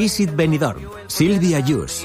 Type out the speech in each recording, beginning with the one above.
Visit Benidorm, Sílvia Yus.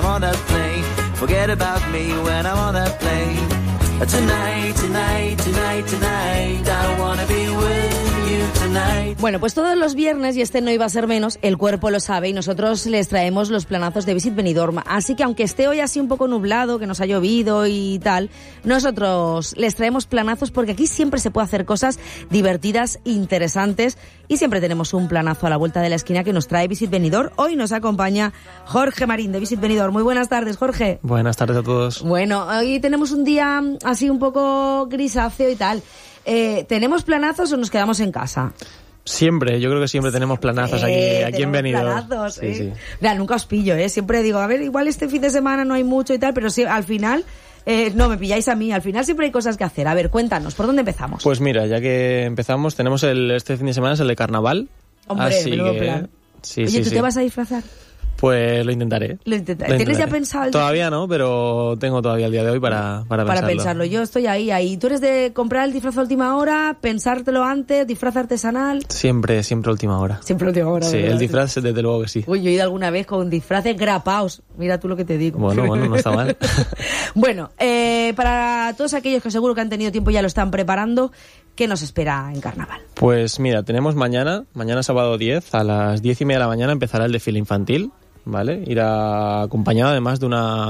Bueno, pues todos los viernes, y este no iba a ser menos, el cuerpo lo sabe y nosotros les traemos los planazos de Visit Benidorm. Así que aunque esté hoy así un poco nublado, que nos ha llovido y tal, nosotros les traemos planazos porque aquí siempre se puede hacer cosas divertidas, interesantes, y siempre tenemos un planazo a la vuelta de la esquina que nos trae Visit Benidorm. Hoy nos acompaña Jorge Marín de Visit Benidorm. Muy buenas tardes, Jorge. Buenas tardes a todos. Bueno, hoy tenemos un día así un poco grisáceo y tal. ¿Tenemos planazos o nos quedamos en casa? Siempre, yo creo que siempre tenemos planazos aquí en Benidorm. Planazos, sí. Mira, nunca os pillo, siempre digo, a ver, igual este fin de semana no hay mucho y tal, pero sí, al final, no me pilláis a mí, al final siempre hay cosas que hacer. A ver, cuéntanos, ¿por dónde empezamos? Pues mira, ya que empezamos, tenemos este fin de semana es el de carnaval. Hombre, así menudo que plan. Sí, Oye, ¿tú te vas a disfrazar? Pues lo intentaré. ¿Tienes ya pensado? Todavía no, pero tengo todavía el día de hoy para pensarlo. Yo estoy ahí. ¿Tú eres de comprar el disfraz a última hora, pensártelo antes, disfraz artesanal? Siempre a última hora. Siempre a última hora. Sí, ¿verdad? el disfraz desde luego que sí. Uy, yo he ido alguna vez con disfraces grapaos. Mira tú lo que te digo. Bueno, no está mal. Bueno, para todos aquellos que seguro que han tenido tiempo ya lo están preparando, ¿qué nos espera en carnaval? Pues mira, tenemos mañana sábado 10, a las 10:30 de la mañana empezará el desfile infantil, ¿vale? Irá acompañado además de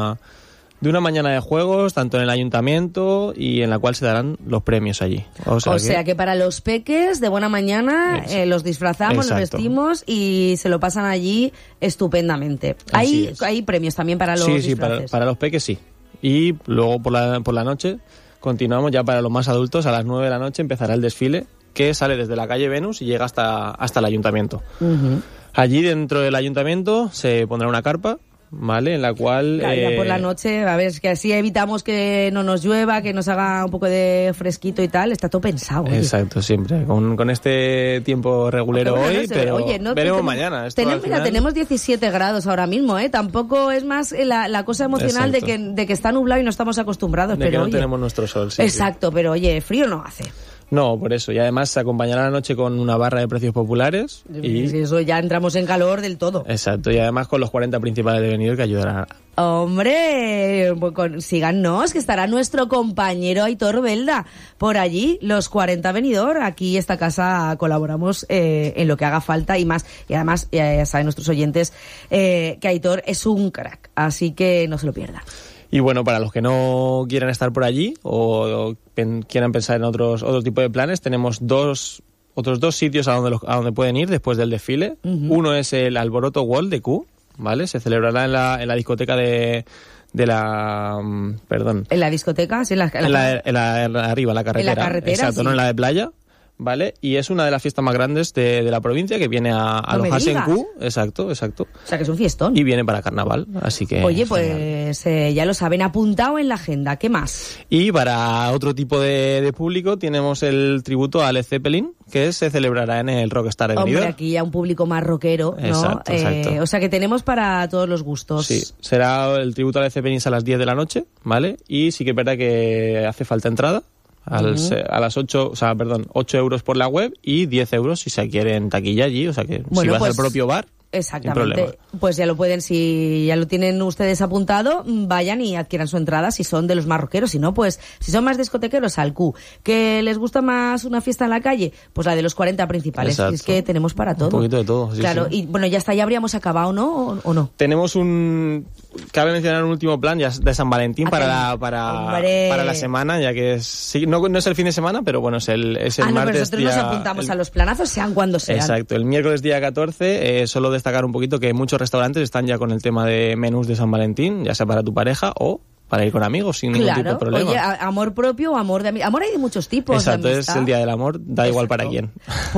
una mañana de juegos, tanto en el ayuntamiento y en la cual se darán los premios allí. O sea que para los peques, de buena mañana, los disfrazamos, Exacto. Los vestimos y se lo pasan allí estupendamente. Hay premios también para los disfraces. Sí, para los peques sí. Y luego por la noche continuamos ya para los más adultos. A las 9 de la noche empezará el desfile que sale desde la calle Venus y llega hasta el ayuntamiento. Uh-huh. Allí dentro del ayuntamiento se pondrá una carpa, ¿vale? En la cual... Ya por la noche, a ver, es que así evitamos que no nos llueva, que nos haga un poco de fresquito y tal. Está todo pensado. Oye. Exacto, siempre. Con este tiempo regulero hoy, pero veremos mañana. Tenemos 17 grados ahora mismo, ¿eh? Tampoco es más la cosa emocional de que está nublado y no estamos acostumbrados. De pero que no tenemos nuestro sol, sí. Exacto, pero oye, frío no hace. No, por eso. Y además se acompañará la noche con una barra de precios populares. Y eso ya entramos en calor del todo. Exacto. Y además con los 40 principales de Benidorm que ayudarán. Hombre, síganos, que estará nuestro compañero Aitor Belda por allí, los 40 Benidorm. Aquí esta casa colaboramos en lo que haga falta y más. Y además, ya saben nuestros oyentes que Aitor es un crack, así que no se lo pierdan. Y bueno, para los que no quieran estar por allí o quieran pensar en otro tipo de planes, tenemos otros dos sitios a donde pueden ir después del desfile. Uh-huh. Uno es el Alboroto World de Q, ¿vale? Se celebrará en la discoteca de la... perdón. ¿En la discoteca? Sí, arriba, en la carretera. En la carretera, exacto, sí. No en la de playa. ¿Vale? Y es una de las fiestas más grandes de la provincia que viene a alojarse en Q. Exacto. O sea que es un fiestón. Y viene para carnaval, así que... Oye, pues ya lo saben, apuntado en la agenda. ¿Qué más? Y para otro tipo de público tenemos el tributo a Led Zeppelin, que se celebrará en el Rockstar de Benidorm. Hombre, aquí ya un público más rockero, ¿no? Exacto. O sea que tenemos para todos los gustos. Sí, será el tributo a Led Zeppelin a las 10 de la noche, ¿vale? Y sí que es verdad que hace falta entrada. A las 8 euros por la web y 10 euros si se quiere en taquilla allí, o sea que si vas al propio bar. Exactamente. Pues ya lo pueden, si ya lo tienen ustedes apuntado, vayan y adquieran su entrada si son de los más rockeros. Si no, pues si son más discotequeros, al Q. ¿Que les gusta más una fiesta en la calle? Pues la de los 40 principales. Exacto. Es que tenemos para todo. Un poquito de todo, sí. Claro, sí. Y bueno, ya está, ya habríamos acabado, ¿no? ¿O no? Tenemos cabe mencionar un último plan ya de San Valentín para la semana, ya que no es el fin de semana, pero bueno, es el martes. Pero nosotros nos apuntamos a los planazos, sean cuando sean. Exacto, el miércoles día 14, solo destacar un poquito que muchos restaurantes están ya con el tema de menús de San Valentín, ya sea para tu pareja o para ir con amigos sin ningún tipo de problema. Oye, amor propio o amor de amor hay de muchos tipos. Exacto, es el día del amor, da igual para quién.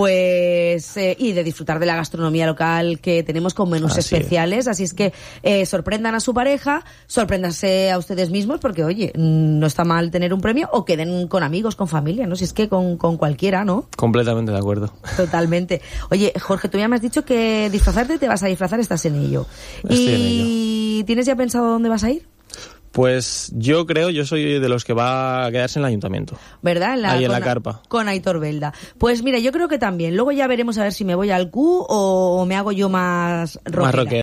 Pues y de disfrutar de la gastronomía local que tenemos con menús especiales, así es que sorprendan a su pareja, sorpréndanse a ustedes mismos porque oye, no está mal tener un premio o queden con amigos, con familia, ¿no? Si es que con cualquiera, ¿no? Completamente de acuerdo. Totalmente. Oye, Jorge, tú ya me has dicho que disfrazarte te vas a disfrazar, estás en ello. Estoy en ello. ¿Tienes ya pensado dónde vas a ir? Pues yo soy de los que va a quedarse en el ayuntamiento. ¿Verdad? Ahí en la carpa. Con Aitor Belda. Pues mira, yo creo que también. Luego ya veremos a ver si me voy al Q o me hago yo más rockera.